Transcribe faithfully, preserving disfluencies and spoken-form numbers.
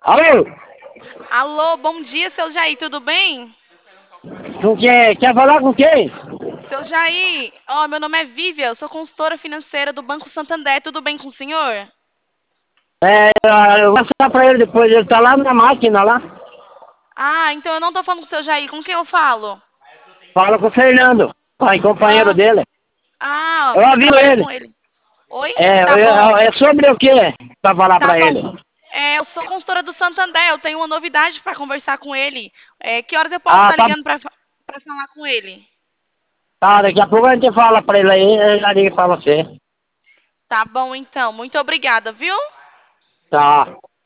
Alô? Alô, bom dia, seu Jair, tudo bem? Com quem? Quer falar com quem? Seu Jair, ó, meu nome é Vívia, eu sou consultora financeira do Banco Santander, tudo bem com o senhor? É, eu vou passar pra ele depois, ele tá lá na máquina lá. Ah, então eu não tô falando com o seu Jair, com quem eu falo? Fala com o Fernando, pai, companheiro Ah, dele. ah, Eu você aviso trabalha ele. com ele. Oi? É, Tá é, bom, é sobre o quê? Pra falar tá pra bom. ele. É, eu sou consultora do Santander, eu tenho uma novidade para conversar com ele. É, que horas eu posso Ah, estar tá. ligando para para falar com ele? Tá, daqui a pouco a gente fala pra ele aí, ele já liga pra você. Tá bom, então. Muito obrigada, viu? Tá.